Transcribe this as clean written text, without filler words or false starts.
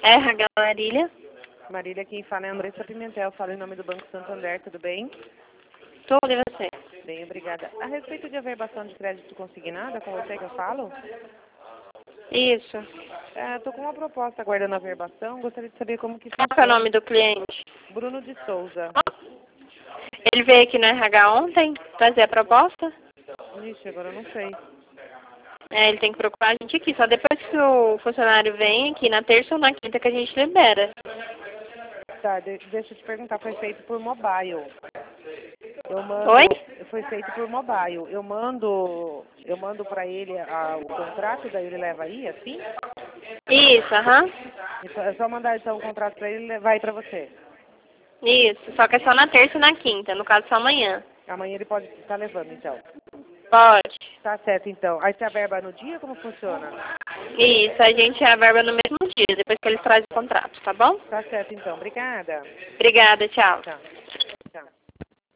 RH Marília. Marília, quem fala é Andressa Pimentel, fala em nome do Banco Santander, tudo bem? Tudo e você? Bem, obrigada. A respeito de averbação de crédito consignada, com você que eu falo? Isso. Estou com uma proposta aguardando a averbação, gostaria de saber como que Qual que é o funciona. nome do cliente? Bruno de Souza. Ele veio aqui no RH ontem trazer a proposta? Ixi, agora eu não sei. Ele tem que procurar a gente aqui. Só depois que o funcionário vem aqui, na terça ou na quinta, que a gente libera. Tá, deixa eu te perguntar, foi feito por mobile. Eu mando, Oi? foi feito por mobile. Eu mando para ele o contrato, daí ele leva aí, assim? Isso, aham. Então, é só mandar então o contrato para ele e vai para você. Isso. Só que é só na terça e na quinta. No caso, só amanhã. Amanhã ele pode estar levando, então. Pode. Tá certo, então. Aí você averba no dia, como funciona? Isso. A gente averba no mesmo dia, depois que eles trazem o contrato, tá bom? Tá certo, então. Obrigada. Obrigada. Tchau. Tchau.